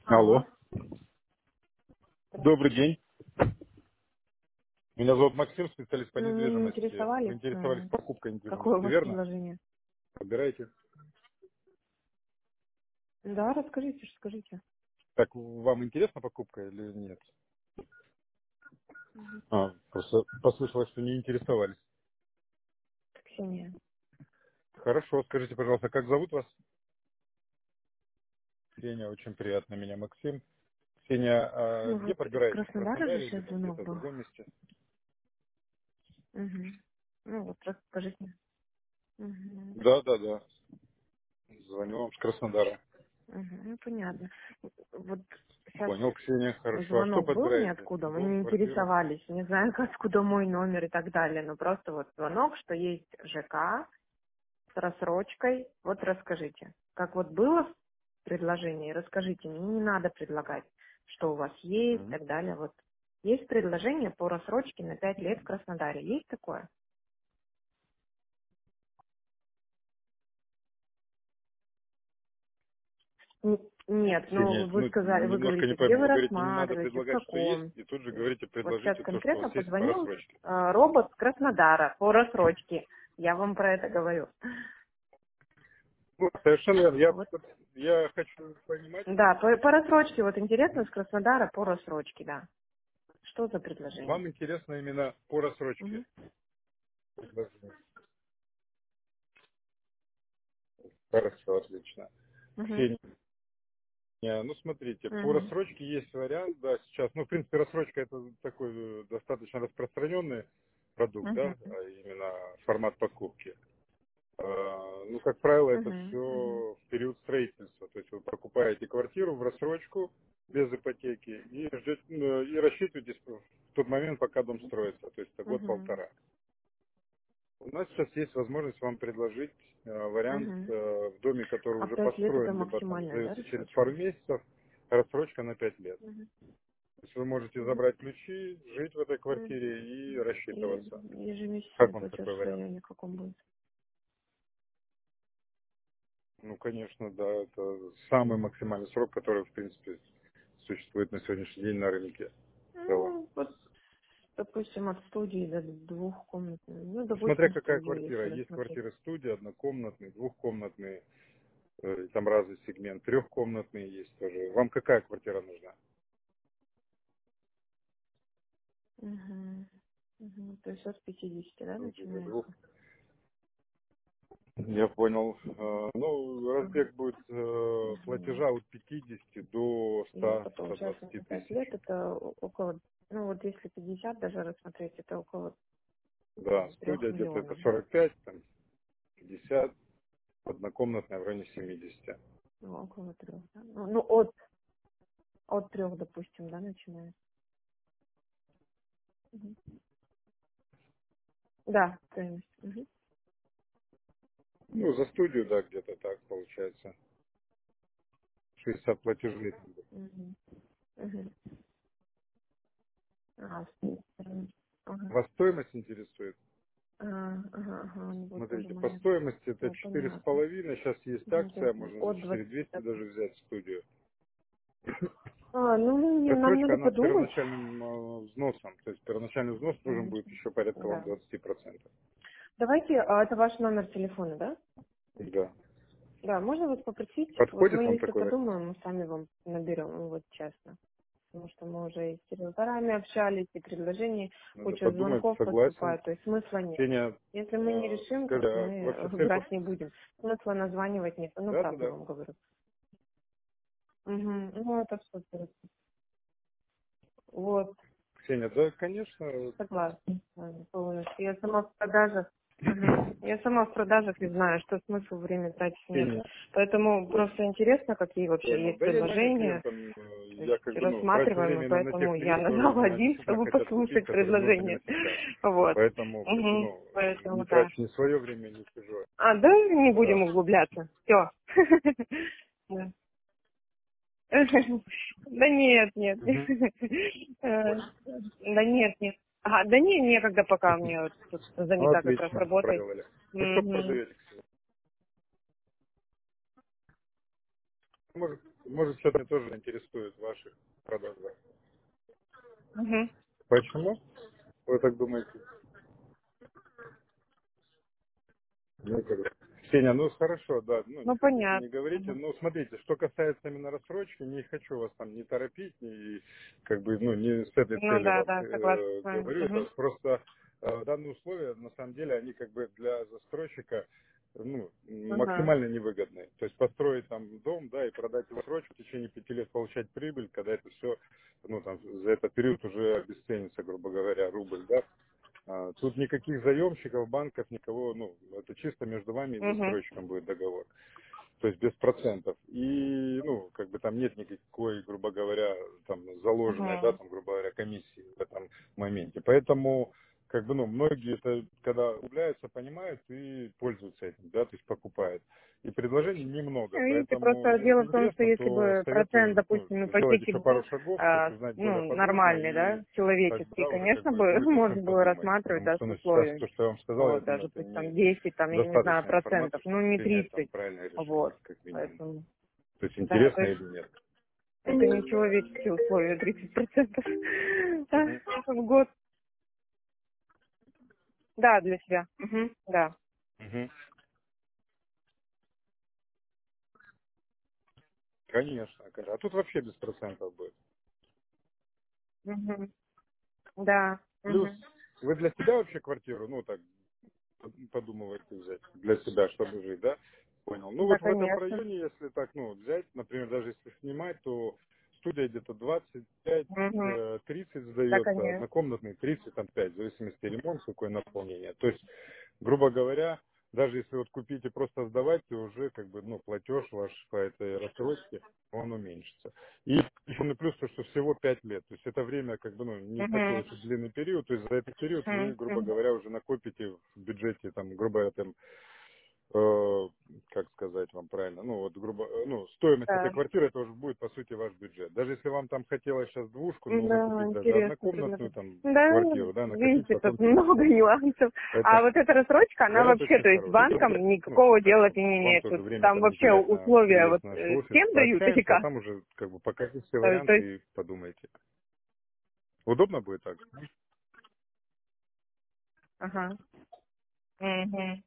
Алло. Алло. Добрый день. Меня зовут Максим, специалист по Ну, мы не недвижимости. Вы интересовались, интересовались покупкой какое у недвижимости, вас верно? предложение. Подбираете? Да, расскажите, скажите. Так, вам интересна покупка или нет? Мгм. Просто послышалось, что не интересовались. Ксения. Хорошо, скажите, пожалуйста, как зовут вас? Ксения, очень приятно, меня Максим. Ксения, а Ну где вот из подбираете? В Краснодара же Краснодаре, сейчас либо звонок где-то в был. другом месте? Угу. Ну вот расскажите. Угу. Да, да, да. Звоню вам с Краснодара. Угу. Ну понятно. Вот сейчас Понял, Ксения, хорошо. А что звонок был подбираете? ниоткуда, мы Дом, не квартиру? интересовались, не знаю, откуда мой номер и так далее, но просто вот звонок, что есть ЖК, с рассрочкой. Вот расскажите, как вот было предложение, расскажите, мне не надо предлагать, что у вас есть и Мгм. так далее. Вот есть предложение по рассрочке на 5 лет в Краснодаре. Есть такое? Нет, ну Ксения, вы ну, сказали, вы немножко не говорите, где пойму. вы Вы говорите, не надо рассматриваете, в предлагать, что есть, каком. и тут же говорите, Вот сейчас предложите то, что у конкретно вас есть по позвонил рассрочке. робот с Краснодара по рассрочке. Я вам про это говорю. Ну, совершенно верно. Вот. Я хочу понимать, Да, по рассрочке, вот интересно, с Краснодара по рассрочке, да. Что за предложение? вам интересно именно по рассрочке. Мгм. Предложение. Хорошо, отлично. Мгм. Ксения, ну, смотрите, по Мгм. рассрочке есть вариант, да, сейчас, ну, в принципе, рассрочка это такой достаточно распространенный продукт, да, Мгм. а именно формат покупки. Ну, как правило, это Мгм. Мгм. все в период строительства. То есть вы покупаете квартиру в рассрочку без ипотеки и ждете, ну, и рассчитываетесь в тот момент, пока дом строится, то есть это Мгм. год-полтора. У нас сейчас есть возможность вам предложить вариант Мгм. в доме, который А уже 5 лет это построен, либо там максимальная, да, сдается через пару рассрочка? месяцев, рассрочка на 5 лет. Мгм. То есть вы можете Мгм. забрать ключи, жить в этой Мгм. квартире и И рассчитываться. Как ежемесячный вам платеж такой в вариант? районе каком будет? Ну, конечно, да, это самый максимальный срок, который, в принципе, существует на сегодняшний день на рынке в целом. Ну, вот, допустим, от студии до двухкомнатной. Ну, Ну, смотря допустим, какая студию, квартира. если Есть рассмотреть. квартиры студия, однокомнатные, двухкомнатные, там разный сегмент, трехкомнатные есть тоже. Вам какая квартира нужна? Угу. Угу. То есть от 50, да, Студия для двух. начинается? Я понял. Ну, Угу. разбег будет Угу. платежа от 50 до И это получается 100-120 на 5 лет, тысяч. это около, ну вот если 50 даже рассмотреть, это около Да, трех студия где-то это миллионов, да? 45, там 50, однокомнатная в районе 70. Ну, около 3, да? Ну, от 3, допустим, да, начиная. Мгм. Да, стоимость. Мгм. Ну, за студию, да, где-то так получается. 60 платежей. Мгм. Мгм. Стоимость. Ага. Вас стоимость интересует? Ага, ага, ну вот тоже Смотрите, по момент. стоимости это Да, четыре с понятно. половиной. Сейчас есть Мгм, то акция, есть можно за от 20. 4200 даже взять студию. Ну, не, нам Рассрочка, надо она с подумать. первоначальным взносом. То есть первоначальный взнос нужен Мгм. будет еще порядка вам Да. 20%. Давайте, это ваш номер телефона, да? Да. Да, можно вас попросить, вот Подходит мы вам если такой вариант? подумаем, мы сами вам наберем, ну вот честно. Потому что мы уже и с риэлторами общались, и предложений, Надо куча подумать, звонков согласен. поступает, то есть смысла нет. Ксения, Если мы не решим, то скажи, есть а мы вообще вся брать не информация? будем. Смысла названивать нет, ну Да, да, правда да. вам говорю. Мгм. Ну это супер. Вот, Ксения, да, конечно. согласна с вами полностью. Я сама в продажах. Мгм. Я сама в продажах и знаю, что смысл время тратить нет. Ксения, Поэтому просто интересно, какие вообще понял. есть Да я многим предложения. клиентам, То я есть как бы, ну, трачу рассматриваем, и время на тех поэтому я клиентов, которые нажала именно один, действительно чтобы хотят послушать купить, которым нужно предложение. именно сейчас. Вот. Поэтому, как бы, Мгм. ну, не Поэтому да. трачу ни свое время, ни чужое. Да, не будем Да. углубляться. Все. Да нет, нет. Мгм. Да нет, нет. Ага, да не, некогда пока у меня вот тут Ну, занята как раз отлично, работой. проделали. Вы что Мгм. продаете, Ксения? Может, может, что-то меня тоже интересует в ваших продажах. Угу. Почему? Вы так думаете? Ну, Ксения, ну хорошо, да, ну не Ну, хотите, не понятно. говорите. Угу. Ну, смотрите, что касается именно рассрочки, не хочу вас там не торопить, и как бы, ну, не с этой Ну, целью да, вам да, согласна с вами. говорю. Это Угу. просто данные условия, на самом деле, они как бы для застройщика ну, Ага. максимально невыгодны. То есть построить там дом, да, и продать его срочно, в течение 5 лет получать прибыль, когда это все, ну, там, за этот период уже обесценится, грубо говоря, рубль, да. Тут никаких заемщиков, банков, никого, ну, это чисто между вами и Угу. застройщиком будет договор. То есть без процентов. И, ну, как бы там нет никакой, грубо говоря, там заложенной, да, Угу. там, грубо говоря, комиссии в этом моменте. Поэтому, как бы, ну, многие это, когда влюбляются, понимают и пользуются этим, да, то есть покупают. И предложений немного, Видите, поэтому, просто дело если в том, что интересно, если то бы процент, советую, ну, допустим, сделать ипотеки еще был, пару шагов, чтобы узнать более подробно, нормальный, и да, человеческий, тогда уже как конечно бы бы будет о чем можно было подумать. рассматривать, Потому да, что с ну, сейчас условием. то, что я вам сказал, я Вот, думаю, даже это пусть там не 10, там, я не знаю, достаточная процентов, информация, ну, чтобы не принять там 30. правильное решение, Вот, как минимум. поэтому, То есть да, то интересно есть или нет. это не человеческие условия, 30% да, Мгм. в год. Да, для себя. Угу, да. Мгм. Конечно. А тут вообще без процентов будет. Угу, да. Плюс Угу. вы для себя вообще квартиру, ну так, подумываете взять для себя, чтобы жить, да? Понял. Ну Да, вот в этом конечно. районе, если так, ну, взять, например, даже если снимать, то студия где-то 25 Угу. 30 Да, сдается, конечно. однокомнатный 30, там 5, в зависимости от ремонта, какое наполнение. То есть, грубо говоря, даже если вот купить и просто сдавать, то уже как бы, ну, платеж ваш по этой рассрочке, он уменьшится. И еще на плюс то, что всего 5 лет. То есть это время как бы, ну, не такой Угу. уж и длинный период. То есть за этот период вы, грубо Угу. говоря, уже накопите в бюджете, там, грубо говоря, там, как сказать вам правильно, ну вот грубо, ну стоимость этой Да. квартиры это уже будет по сути ваш бюджет. Даже если вам там хотелось сейчас двушку, нужно Да, купить даже интересно однокомнатную предложение. там Да, квартиру, да, накопить видите, потом тут через много 5 лет. нюансов. А Это вот эта рассрочка, она вариант вообще, очень то есть с хороший. банком Ну, никакого как дела вам, не вам имеет. тоже Тут время там там вообще уделять на условия вот приезд в наш офис, всем дают или пообщаемся, а как? там уже как бы покажите все То есть, варианты и подумайте. Удобно будет так? ага. Угу.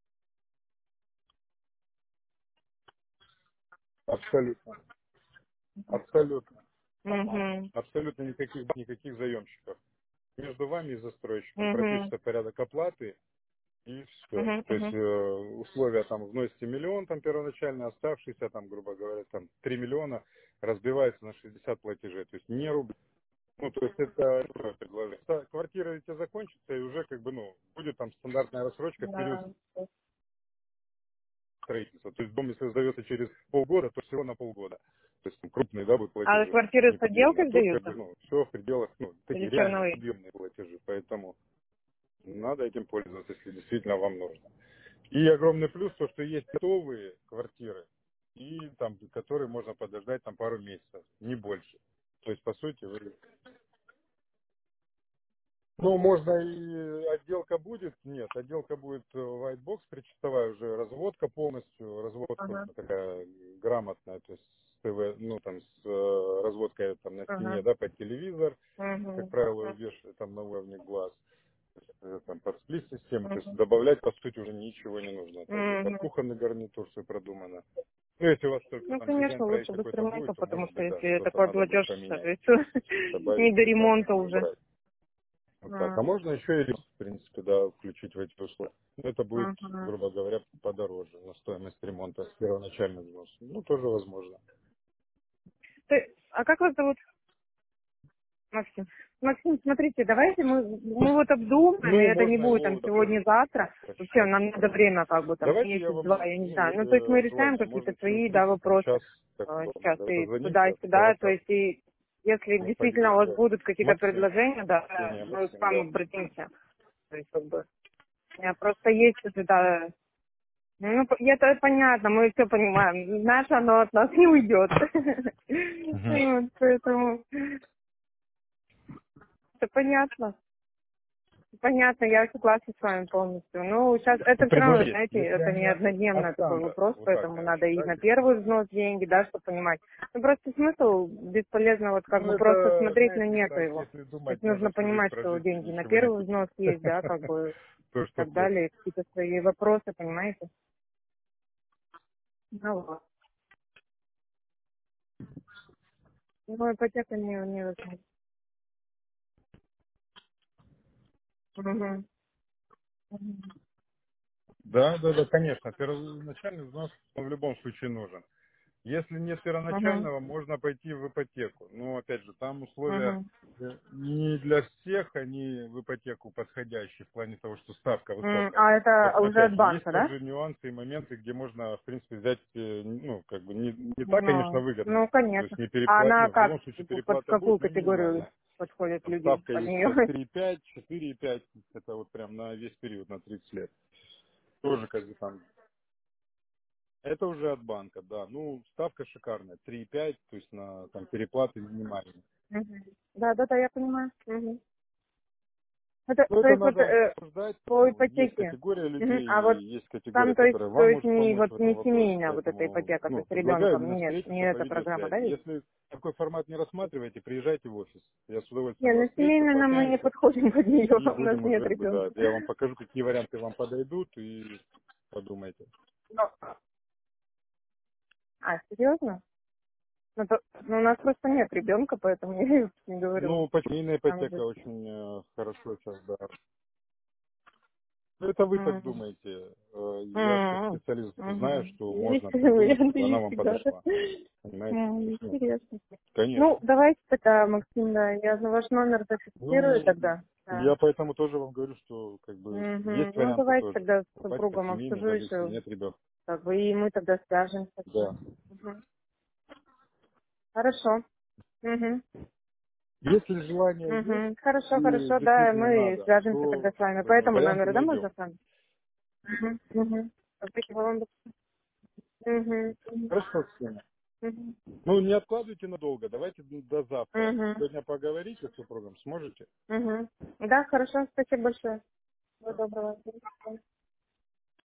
Абсолютно. Абсолютно. Угу. Абсолютно никаких заемщиков. Между вами и застройщиком Угу. пропишется порядок оплаты, и все. Угу. То есть условия там вносите миллион, там первоначально оставшийся, там, грубо говоря, там 3 миллиона разбивается на 60 платежей. То есть не рубль. Ну, то есть это первое предложение. Квартира эти закончится, и уже как бы, ну, будет там стандартная рассрочка в период Да. строительства. То есть дом, если сдается через полгода, то всего на полгода. То есть там, крупные, да, будут А платежи, квартиры с неподъемные. А отделкой тут как бы, сдаются? ну, все в пределах, ну, Или такие реально черновые? подъемные платежи. Поэтому надо этим пользоваться, если действительно вам нужно. И огромный плюс то, что есть готовые квартиры, и там, которые можно подождать там пару месяцев, не больше. То есть, по сути, вы... Ну, можно и отделка будет, нет, отделка будет white box, причастовая уже разводка полностью, разводка Ага. уже такая грамотная, то есть с ТВ, ну, там, с разводкой там на Ага. стене, да, под телевизор, как Угу. правило, вешают там на уровне глаз. Там под сплит-систему, то есть Угу. добавлять, по сути, уже ничего не нужно. Также под Угу. кухонный гарнитур все продумано. Ну, если у вас только Ну, там конечно, дизайн-проект лучше какой-то быстренько, будет, то, потому может что быть, да, если что-то такой надо будет платеж, поменять, соответственно, не добавить до или там ремонта уже. убрать. Вот так. А, А можно еще и ремонт, в принципе, да, включить в эти условия. Но это будет, ага. грубо говоря, подороже на стоимость ремонта с первоначальным взносом. Ну, тоже возможно. А как вас зовут, Максим? Максим, смотрите, давайте мы вот обдумаем, и Ну, это не можно будет там его тоже сегодня-завтра. Вообще, прочитать, нам надо время, как бы там давайте я вам, месяц-два, я не ну, знаю. Ну, то есть мы если решаем желание, какие-то можно через свои, да, 30 там, вопросы час, как удобно, сейчас да, и туда, и позвоните по сюда. То WhatsApp, есть и если мы действительно у вас подействуем. будут какие-то Максим, предложения, да, Ксения, мы к Максим, вам да. обратимся. То есть как бы у меня просто есть уже, да. Ну, это понятно, мы все понимаем. Наше оно от нас не уйдет. Мгм. Вот, поэтому это понятно. Понятно, я согласна с вами полностью. Ну, сейчас это все равно, Предложение. знаете, Если это они не однодневно такой останутся, вопрос, вот так поэтому надо скажем, и да, на если первый взнос деньги, да, чтобы понимать. Ну, просто смысл бесполезно вот как ну, бы просто это, смотреть, но знаете, нету так, его. если То есть думать, можно нужно всю жизнь понимать, что прожить и деньги на ничего не первый купить. взнос есть, да, как бы То, и что так плохо. далее, какие-то свои вопросы, понимаете? Ну вот. Ну, ипотека не возможно. Мгм. Мгм. Да, да, да, конечно. Первоначальный взнос он в любом случае нужен. Если нет Мгм. первоначального, можно пойти в ипотеку. Но, опять же, там условия Мгм. не для всех, они в ипотеку подходящие в плане того, что ставка высокая. А это уже Опять от же, есть банка, да? тоже нюансы и моменты, где можно, в принципе, взять, ну, как бы, не так, конечно, Ну, выгодно. ну, То есть конечно. не А переплат, она ну, в как, любом случае под переплата какую будет, но категорию минимальная. подходят Там люди ставка под есть нее? 3,5, 4,5, это вот прям на весь период, на 30 лет. Тоже как бы там. Это уже от банка, да. Ну, ставка шикарная, 3,5, то есть на там переплаты минимальные. Мгм. Да, да, да, я понимаю. Мгм. Это, Ну, то это есть вот надо обсуждать. по Ну, есть ипотеке. категория Мгм. людей, А вот и есть категория, там, которая то вам есть может не помочь вот в этом не вопросе. семейная вот эта Поэтому, ипотека, то ну, есть с предлагаю ребенком, именно нет, не встретиться, эта проведем программа, связь. да, есть? Если такой формат не рассматриваете, приезжайте в офис. Я с Не, удовольствием на вас встречу, семейную нам мы не пообщаемся, подходим под нее, и у нас будем уже, нет как бы, да, ребенка. я вам покажу, какие варианты вам подойдут, и подумайте. А, серьезно? Ну, у нас просто нет ребенка, поэтому я и не говорю. Ну, семейная Там ипотека же. очень хорошо сейчас, да. Ну, это вы так Мгм. думаете. Я ж как М, специалист знаю, мгм. что Есть можно придумать, варианты, чтобы она есть вам всегда. Да. подошла. Понимаете? То есть, ну, Интересно. Ну, конечно. давайте тогда, Максим, да, я за ваш номер зафиксирую Ну, тогда. Да. я поэтому тоже вам говорю, что как бы Мгм. есть Ну, варианты давайте тоже. тогда с Попасть по супругом семейной, обсужу даже если еще, нет ребенка. как бы, и мы тогда свяжемся. Да. Мгм. Хорошо. Мгм. Если желание есть Мгм. Хорошо, и хорошо, да, действительно мы надо, свяжемся тогда то с вами. По этому варианты номеру, да, найдем. можно с вами? Мгм. Мгм. Спасибо вам. Мгм. Мгм. Хорошо, Ксения. Мгм. Ну, не откладывайте надолго, давайте до завтра. Мгм. Сегодня поговорите с супругом, сможете? Мгм. Да, хорошо, спасибо большое. Всего доброго.